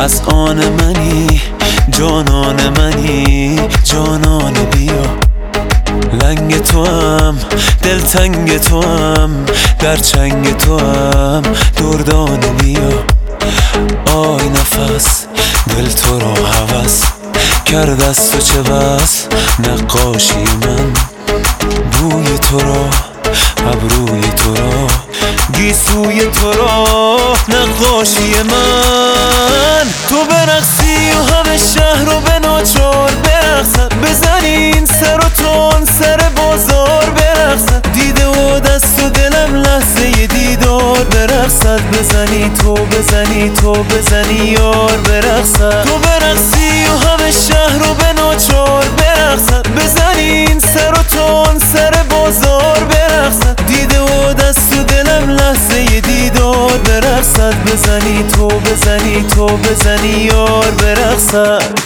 از آن منی، جانان منی، جانان بیا. لنگ تو هم، دلتنگ تو هم، در چنگ تو هم، دردان بیا. آی نفس دل تو را هوس کرد از تو چه بس، نقاشی من بوی تو را، ابروی تو را، گیسوی تو را، نقاشی من. تو برقصی و همه شهر رو به ناچار برقصد، بزنین سر و تون سر بازار برقصد، دیده و دست و دلم لحظه دیدار برقصد، بزنی تو بزنی تو بزنی یار برقصد. تو برقصی و همه شهر رو به ناچار برقصد، بزنین سر و تون سر بازار برقصد، دیده و دست و دلم لحظه دیدار برقصد، بزنی تو بزنی تو بزنی یار برقصد.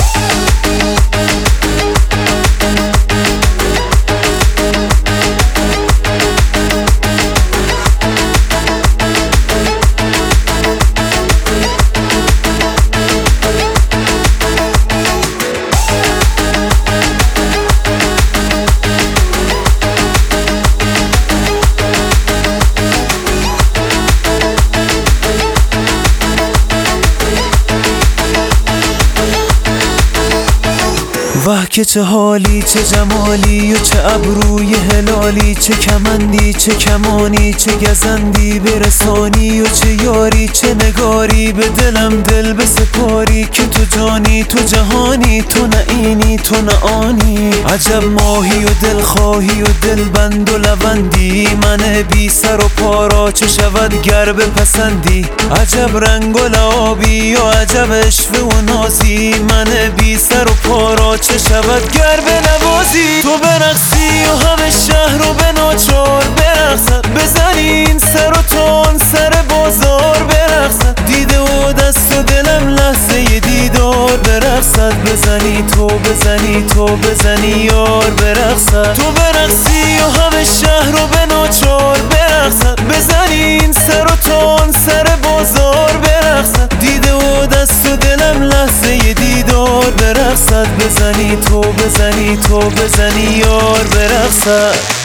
واه که چه حالی، چه جمالی و چه ابروی هلالی، چه کمندی، چه کمانی، چه گزندی برسانی و چه یاری، چه نگاری به دلم دل بسپاری، که تو جانی تو جهانی، تو نه اینی تو نه آنی. عجب ماهی و دلخواهی و دلبند و لبندی، من بی سر و پارا چه شود گر بپسندی. عجب رنگ و لعابی و عجب عشوه و نازی، من بی سر و پارا چه شود گر بنوازی. تو برقصی و همه شهر رو به ناچار برقصد، بزنین سر و تون سر بازار برقصد، دیده و دست و دلم لحظه دیدار برقصد، بزنی تو بزنی تو بزنی یار برقصد. تو برقصی و همه شهر رو به ناچار برقصد، بزنین سر و تون سر بازار برقصد، دیده و دست و دلم لحظه دیدار برقصد، بزنی تو بزنی تو بزنی یار برقصد.